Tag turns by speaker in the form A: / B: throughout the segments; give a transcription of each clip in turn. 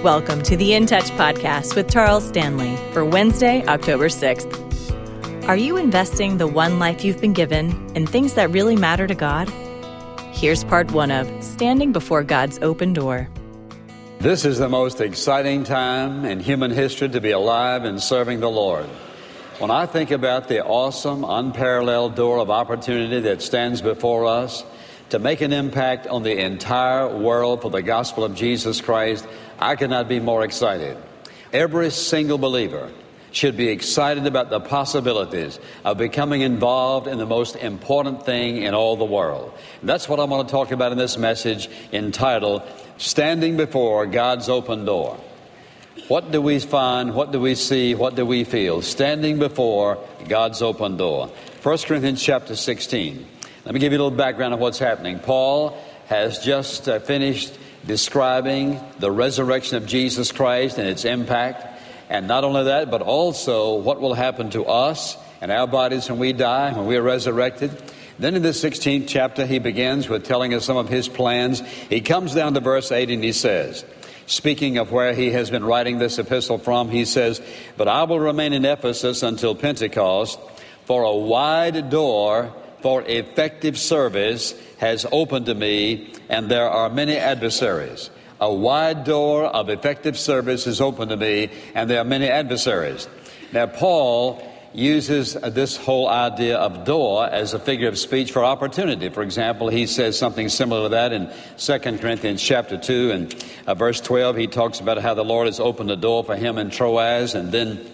A: Welcome to the In Touch podcast with Charles Stanley for Wednesday, October 6th. Are you investing the one life you've been given in things that really matter to God? Here's part one of Standing Before God's Open Door.
B: This is the most exciting time in human history to be alive and serving the Lord. When I think about the awesome, unparalleled door of opportunity that stands before us to make an impact on the entire world for the gospel of Jesus Christ, I cannot be more excited. Every single believer should be excited about the possibilities of becoming involved in the most important thing in all the world. And that's what I want to talk about in this message entitled, Standing Before God's Open Door. What do we find? What do we see? What do we feel? Standing before God's open door. 1 Corinthians chapter 16. Let me give you a little background of what's happening. Paul has just finished describing the resurrection of Jesus Christ and its impact. And not only that, but also what will happen to us and our bodies when we die, when we are resurrected. Then in the 16th chapter, he begins with telling us some of his plans. He comes down to verse 8 and he says, speaking of where he has been writing this epistle from, he says, "But I will remain in Ephesus until Pentecost, for a wide door for effective service has opened to me, and there are many adversaries." A wide door of effective service is open to me, and there are many adversaries. Now, Paul uses this whole idea of door as a figure of speech for opportunity. For example, he says something similar to that in 2 Corinthians chapter 2 and verse 12. He talks about how the Lord has opened the door for him in Troas, and then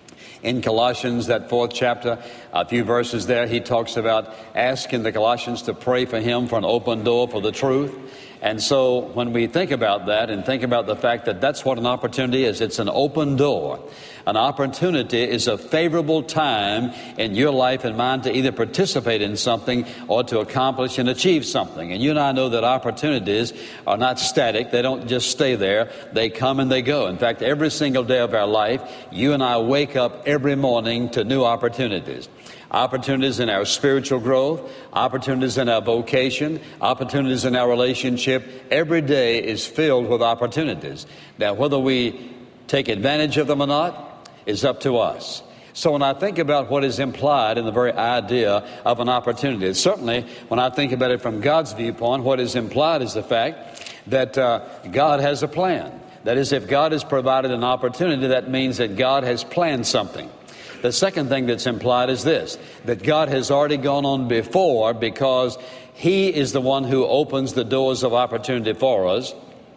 B: in Colossians, that 4th chapter, a few verses there, he talks about asking the Colossians to pray for him for an open door for the truth. And so when we think about that and think about the fact that that's what an opportunity is, it's an open door. An opportunity is a favorable time in your life and mine to either participate in something or to accomplish and achieve something. And you and I know that opportunities are not static. They don't just stay there. They come and they go. In fact, every single day of our life, you and I wake up every morning to new opportunities. Opportunities in our spiritual growth, opportunities in our vocation, opportunities in our relationship. Every day is filled with opportunities. Now, whether we take advantage of them or not is up to us. So when I think about what is implied in the very idea of an opportunity, certainly when I think about it from God's viewpoint, what is implied is the fact that God has a plan. That is, if God has provided an opportunity, that means that God has planned something. The second thing that's implied is this, that God has already gone on before because He is the one who opens the doors of opportunity for us.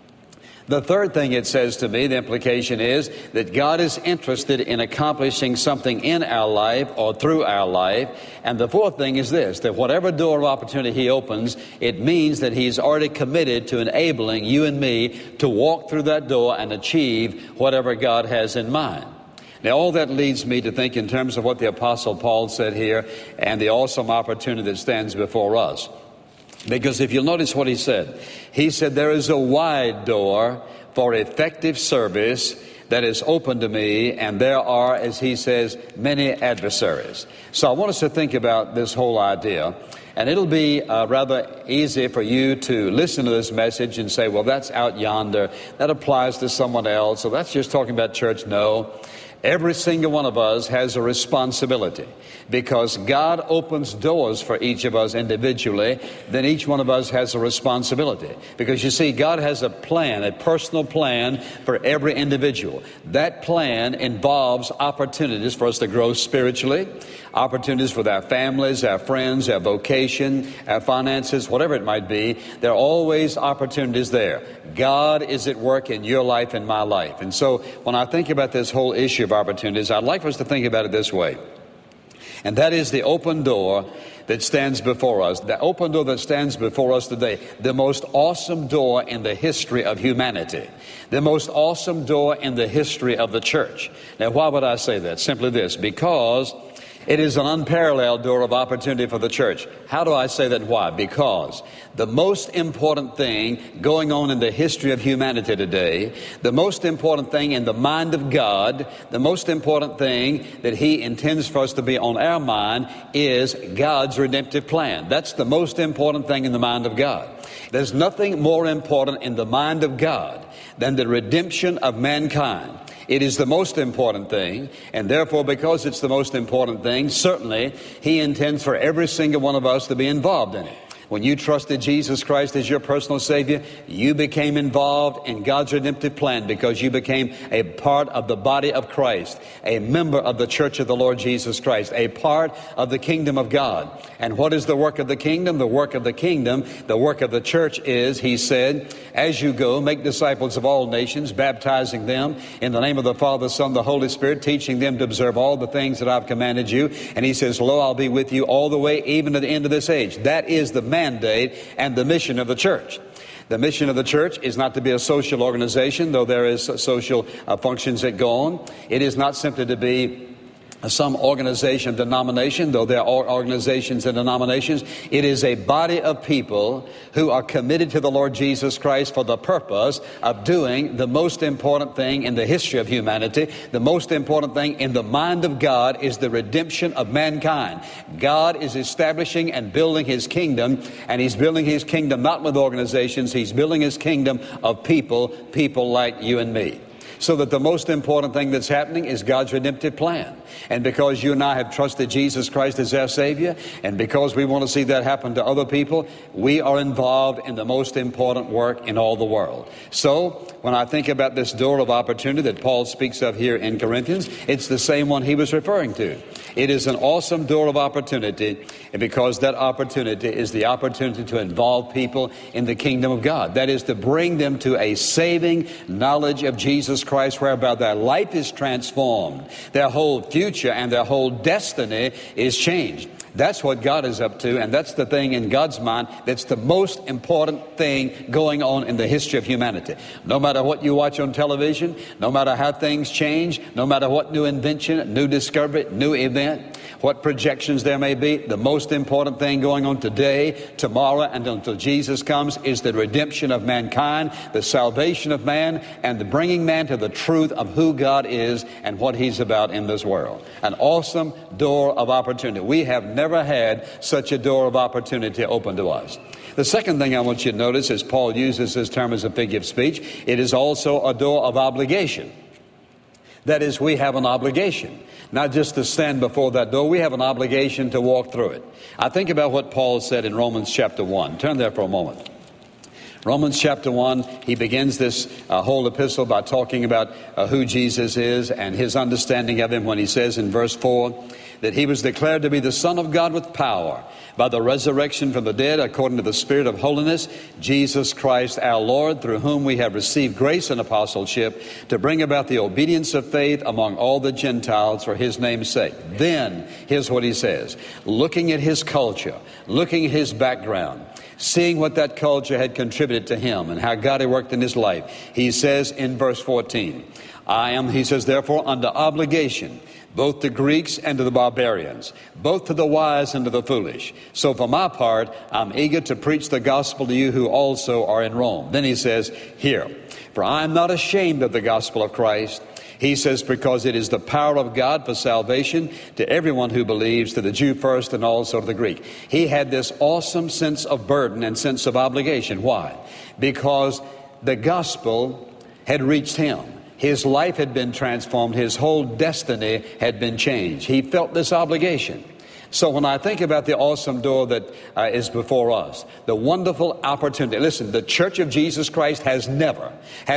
B: The third thing it says to me, the implication is that God is interested in accomplishing something in our life or through our life. And the fourth thing is this, that whatever door of opportunity He opens, it means that He's already committed to enabling you and me to walk through that door and achieve whatever God has in mind. Now, all that leads me to think in terms of what the Apostle Paul said here and the awesome opportunity that stands before us. Because if you'll notice what he said there is a wide door for effective service that is open to me, and there are, as he says, many adversaries. So I want us to think about this whole idea. And it'll be rather easy for you to listen to this message and say, well, that's out yonder. That applies to someone else. So that's just talking about church. No. Every single one of us has a responsibility because God opens doors for each of us individually. Then each one of us has a responsibility because you see, God has a plan, a personal plan for every individual. That plan involves opportunities for us to grow spiritually, opportunities with our families, our friends, our vocation, our finances, whatever it might be. There are always opportunities there. God is at work in your life and my life. And so when I think about this whole issue of opportunities, I'd like for us to think about it this way. And that is the open door that stands before us. The open door that stands before us today. The most awesome door in the history of humanity. The most awesome door in the history of the church. Now, why would I say that? Simply this, because it is an unparalleled door of opportunity for the church. How do I say that? Why? Because the most important thing going on in the history of humanity today, the most important thing in the mind of God, the most important thing that He intends for us to be on our mind is God's redemptive plan. That's the most important thing in the mind of God. There's nothing more important in the mind of God than the redemption of mankind. It is the most important thing, and therefore, because it's the most important thing, certainly He intends for every single one of us to be involved in it. When you trusted Jesus Christ as your personal Savior, you became involved in God's redemptive plan because you became a part of the body of Christ, a member of the church of the Lord Jesus Christ, a part of the kingdom of God. And what is the work of the kingdom? The work of the kingdom, the work of the church is, He said, as you go, make disciples of all nations, baptizing them in the name of the Father, Son, the Holy Spirit, teaching them to observe all the things that I've commanded you. And He says, lo, I'll be with you all the way, even to the end of this age. That is the mandate and the mission of the church. The mission of the church is not to be a social organization, though there is social functions that go on. It is not simply to be some organization, denomination, though there are organizations and denominations. It is a body of people who are committed to the Lord Jesus Christ for the purpose of doing the most important thing in the history of humanity. The most important thing in the mind of God is the redemption of mankind. God is establishing and building His kingdom, and He's building His kingdom not with organizations. He's building His kingdom of people like you and me. So that the most important thing that's happening is God's redemptive plan. And because you and I have trusted Jesus Christ as our Savior, and because we want to see that happen to other people, we are involved in the most important work in all the world. So, when I think about this door of opportunity that Paul speaks of here in Corinthians, it's the same one he was referring to. It is an awesome door of opportunity, and because that opportunity is the opportunity to involve people in the kingdom of God. That is to bring them to a saving knowledge of Jesus Christ, whereby their life is transformed, their whole future and their whole destiny is changed. That's what God is up to, and that's the thing in God's mind that's the most important thing going on in the history of humanity. No matter what you watch on television, no matter how things change, no matter what new invention, new discovery, new event, what projections there may be, the most important thing going on today, tomorrow, and until Jesus comes is the redemption of mankind, the salvation of man, and the bringing man to the truth of who God is and what He's about in this world. An awesome door of opportunity. We have never had such a door of opportunity open to us. The second thing I want you to notice is Paul uses this term as a figure of speech. It is also a door of obligation. That is, we have an obligation. Not just to stand before that door, we have an obligation to walk through it. I think about what Paul said in Romans chapter 1. Turn there for a moment. Romans chapter 1, he begins this whole epistle by talking about who Jesus is and His understanding of Him when he says in verse 4 that He was declared to be the Son of God with power by the resurrection from the dead according to the Spirit of holiness, Jesus Christ our Lord, through whom we have received grace and apostleship to bring about the obedience of faith among all the Gentiles for His name's sake. Then, here's what he says, looking at His culture, looking at His background, seeing what that culture had contributed to Him and how God had worked in His life, he says in verse 14, he says, therefore, under obligation, both to Greeks and to the barbarians, both to the wise and to the foolish. So for my part, I'm eager to preach the gospel to you who also are in Rome. Then he says, here, for I am not ashamed of the gospel of Christ. He says, because it is the power of God for salvation to everyone who believes, to the Jew first and also to the Greek. He had this awesome sense of burden and sense of obligation. Why? Because the gospel had reached him. His life had been transformed. His whole destiny had been changed. He felt this obligation. So when I think about the awesome door that is before us, the wonderful opportunity. Listen, the Church of Jesus Christ has never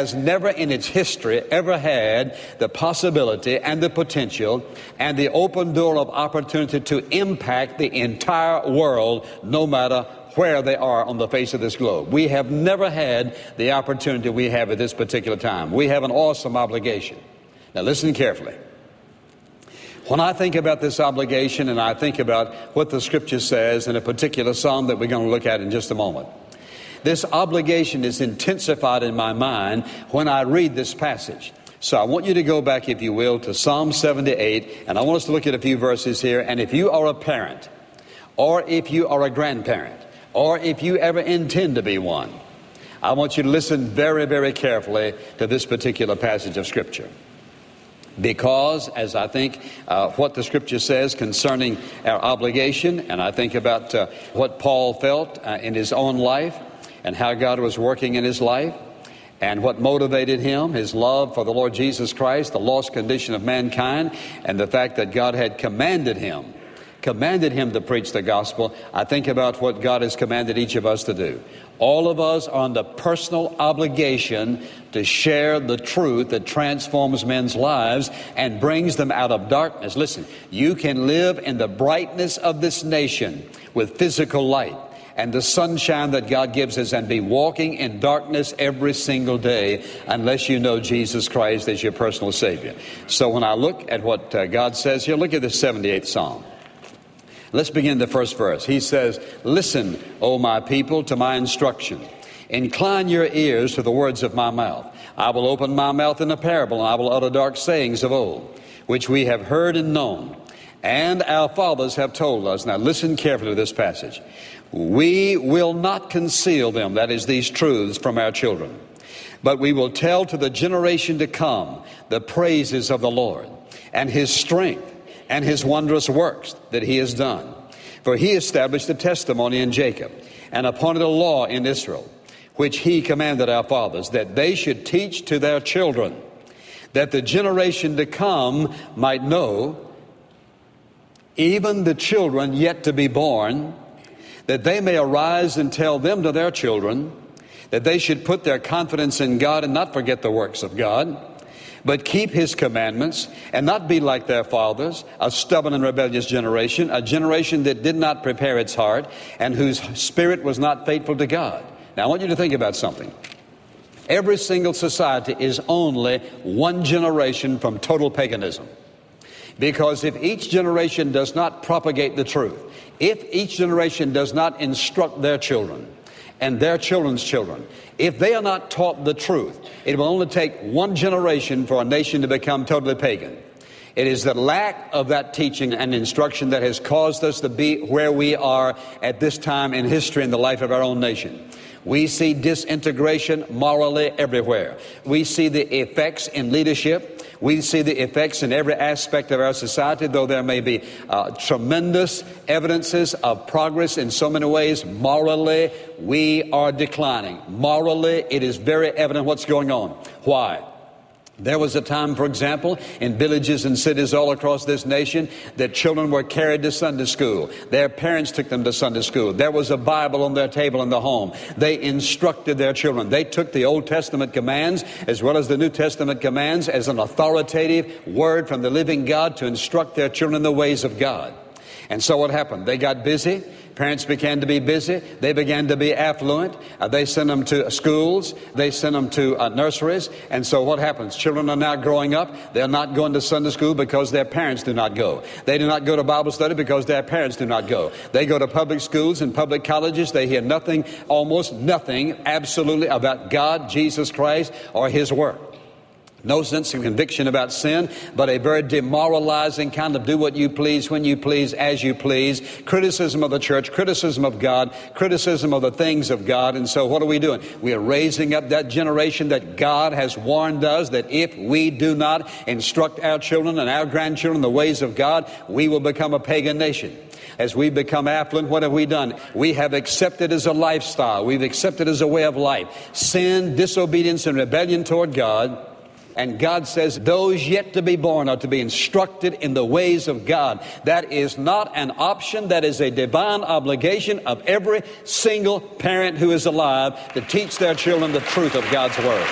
B: in its history ever had the possibility and the potential and the open door of opportunity to impact the entire world, no matter where they are on the face of this globe. We have never had the opportunity we have at this particular time. We have an awesome obligation. Now listen carefully. When I think about this obligation and I think about what the Scripture says in a particular psalm that we're going to look at in just a moment, this obligation is intensified in my mind when I read this passage. So I want you to go back, if you will, to Psalm 78, and I want us to look at a few verses here. And if you are a parent, or if you are a grandparent, or if you ever intend to be one, I want you to listen very, very carefully to this particular passage of Scripture. Because as I think what the Scripture says concerning our obligation, and I think about what Paul felt in his own life and how God was working in his life, And what motivated him, his love for the Lord Jesus Christ, the lost condition of mankind, and the fact that God had commanded him to preach the gospel. I think about what God has commanded each of us to do. All of us are under personal obligation to share the truth that transforms men's lives and brings them out of darkness. Listen, you can live in the brightness of this nation with physical light and the sunshine that God gives us and be walking in darkness every single day unless you know Jesus Christ as your personal Savior. So when I look at what God says here, look at the 78th Psalm. Let's begin the first verse. He says, "Listen, O my people, to my instruction. Incline your ears to the words of my mouth. I will open my mouth in a parable, and I will utter dark sayings of old, which we have heard and known, and our fathers have told us." Now listen carefully to this passage. "We will not conceal them," that is, these truths, "from our children, but we will tell to the generation to come the praises of the Lord, and his strength, and his wondrous works that he has done. For he established a testimony in Jacob, and appointed a law in Israel, which he commanded our fathers, that they should teach to their children, that the generation to come might know, even the children yet to be born, that they may arise and tell them to their children, that they should put their confidence in God and not forget the works of God, but keep his commandments and not be like their fathers, a stubborn and rebellious generation, a generation that did not prepare its heart and whose spirit was not faithful to God." Now I want you to think about something. Every single society is only one generation from total paganism. Because if each generation does not propagate the truth, if each generation does not instruct their children and their children's children, if they are not taught the truth, it will only take one generation for a nation to become totally pagan. It is the lack of that teaching and instruction that has caused us to be where we are at this time in history in the life of our own nation. We see disintegration morally everywhere. We see the effects in leadership. We see the effects in every aspect of our society, though there may be tremendous evidences of progress in so many ways. Morally, we are declining. Morally, it is very evident what's going on. Why? There was a time, for example, in villages and cities all across this nation that children were carried to Sunday school. Their parents took them to Sunday school. There was a Bible on their table in the home. They instructed their children. They took the Old Testament commands as well as the New Testament commands as an authoritative word from the living God to instruct their children in the ways of God. And so what happened? They got busy. Parents began to be busy. They began to be affluent. They sent them to schools. They sent them to nurseries. And so what happens? Children are now growing up. They're not going to Sunday school because their parents do not go. They do not go to Bible study because their parents do not go. They go to public schools and public colleges. They hear nothing, almost nothing, absolutely about God, Jesus Christ, or his work. No sense of conviction about sin, but a very demoralizing kind of do what you please, when you please, as you please. Criticism of the church, criticism of God, criticism of the things of God. And so what are we doing? We are raising up that generation that God has warned us that if we do not instruct our children and our grandchildren the ways of God, we will become a pagan nation. As we become affluent, what have we done? We have accepted as a lifestyle. We've accepted as a way of life sin, disobedience, and rebellion toward God. And God says those yet to be born are to be instructed in the ways of God. That is not an option. That is a divine obligation of every single parent who is alive to teach their children the truth of God's Word.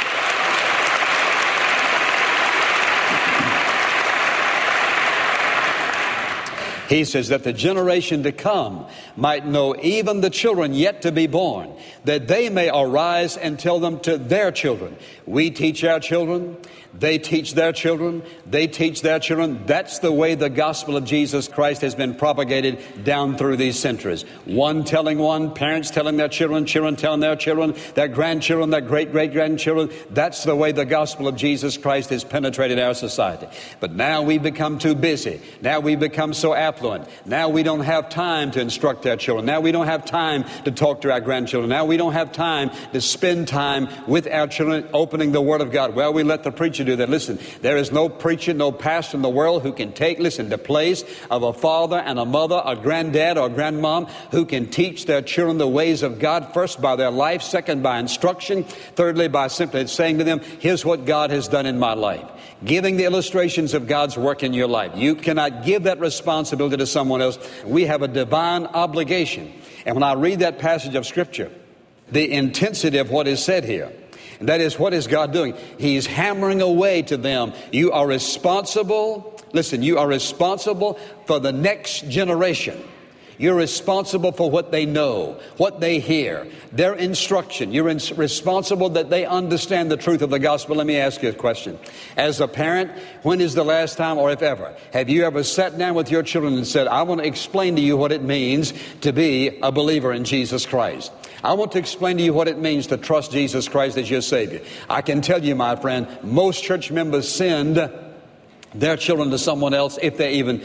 B: He says that the generation to come might know, even the children yet to be born, that they may arise and tell them to their children. We teach our children. They teach their children. They teach their children. That's the way the gospel of Jesus Christ has been propagated down through these centuries. One telling one, parents telling their children, children telling their children, their grandchildren, their great-great-grandchildren. That's the way the gospel of Jesus Christ has penetrated our society. But now we become too busy. Now we become so affluent. affluent. Now we don't have time to instruct our children. Now we don't have time to talk to our grandchildren. Now we don't have time to spend time with our children opening the Word of God. Well, we let the preacher do that. Listen, there is no preacher, no pastor in the world who can take, the place of a father and a mother, a granddad or grandmom who can teach their children the ways of God, first by their life, second by instruction, thirdly by simply saying to them, here's what God has done in my life. Giving the illustrations of God's work in your life. You cannot give that responsibility to someone else. We have a divine obligation. And when I read that passage of Scripture, the intensity of what is said here, and that is, what is God doing? He's hammering away to them. You are responsible. Listen, you are responsible for the next generation. You're responsible for what they know, what they hear, their instruction. You're responsible that they understand the truth of the gospel. Let me ask you a question. As a parent, when is the last time, or if ever, have you ever sat down with your children and said, I want to explain to you what it means to be a believer in Jesus Christ. I want to explain to you what it means to trust Jesus Christ as your Savior. I can tell you, my friend, most church members send their children to someone else, if they even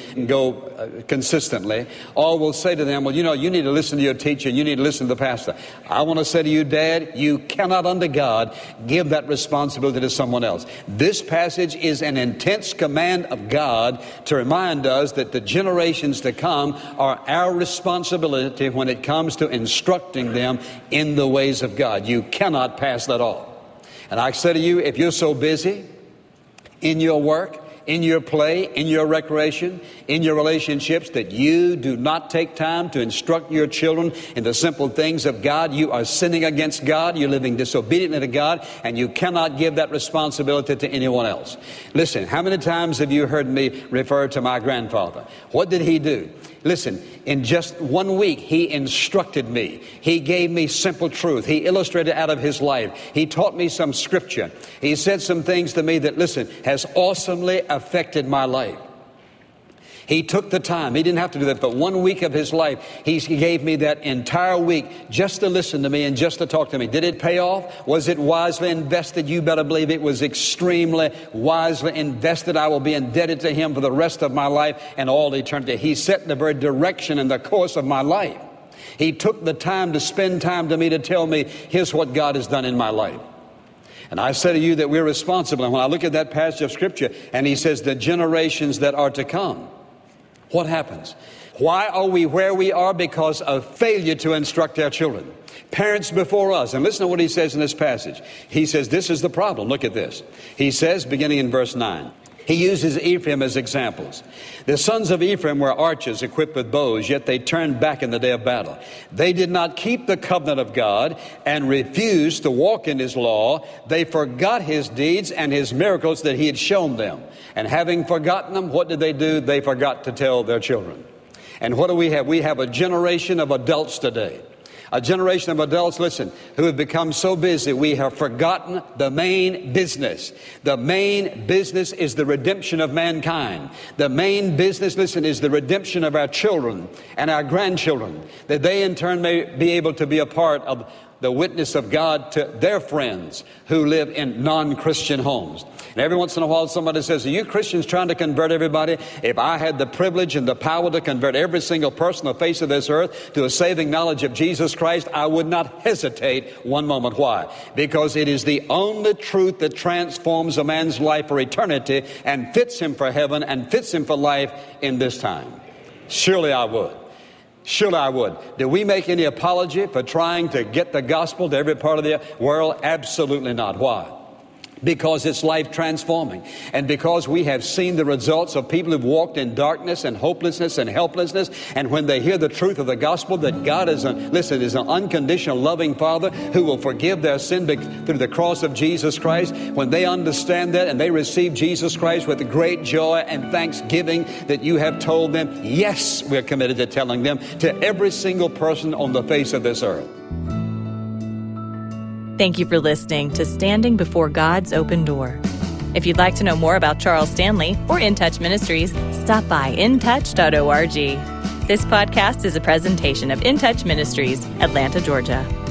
B: go consistently, or will say to them, well, you need to listen to your teacher, you need to listen to the pastor. I want to say to you, Dad, you cannot under God give that responsibility to someone else. This passage is an intense command of God to remind us that the generations to come are our responsibility when it comes to instructing them in the ways of God. You cannot pass that off. And I say to you, if you're so busy in your work, in your play, in your recreation, in your relationships, that you do not take time to instruct your children in the simple things of God, you are sinning against God, you're living disobediently to God, and you cannot give that responsibility to anyone else. Listen, how many times have you heard me refer to my grandfather? What did he do? Listen, in just 1 week, he instructed me. He gave me simple truth. He illustrated out of his life. He taught me some scripture. He said some things to me that, has awesomely affected my life. He took the time. He didn't have to do that, but 1 week of his life, he gave me that entire week just to listen to me and just to talk to me. Did it pay off? Was it wisely invested? You better believe it was extremely wisely invested. I will be indebted to him for the rest of my life and all eternity. He set the very direction and the course of my life. He took the time to spend time to me to tell me, here's what God has done in my life. And I say to you that we're responsible. And when I look at that passage of Scripture, and he says the generations that are to come, what happens? Why are we where we are? Because of failure to instruct our children. Parents before us. And listen to what he says in this passage. He says this is the problem. Look at this. He says, beginning in verse 9, he uses Ephraim as examples. The sons of Ephraim were archers equipped with bows, yet they turned back in the day of battle. They did not keep the covenant of God and refused to walk in his law. They forgot his deeds and his miracles that he had shown them. And having forgotten them, what did they do? They forgot to tell their children. And what do we have? We have a generation of adults today. A generation of adults, who have become so busy, we have forgotten the main business. The main business is the redemption of mankind. The main business, is the redemption of our children and our grandchildren, that they in turn may be able to be a part of the witness of God to their friends who live in non-Christian homes. And every once in a while somebody says, are you Christians trying to convert everybody? If I had the privilege and the power to convert every single person on the face of this earth to a saving knowledge of Jesus Christ, I would not hesitate one moment. Why? Because it is the only truth that transforms a man's life for eternity and fits him for heaven and fits him for life in this time. Surely I would. Surely I would. Do we make any apology for trying to get the gospel to every part of the world? Absolutely not. Why? Because it's life transforming. And because we have seen the results of people who've walked in darkness and hopelessness and helplessness. And when they hear the truth of the gospel that God is is an unconditional loving Father who will forgive their sin through the cross of Jesus Christ. When they understand that and they receive Jesus Christ with great joy and thanksgiving that you have told them, yes, we're committed to telling them to every single person on the face of this earth.
A: Thank you for listening to Standing Before God's Open Door. If you'd like to know more about Charles Stanley or In Touch Ministries, stop by intouch.org. This podcast is a presentation of In Touch Ministries, Atlanta, Georgia.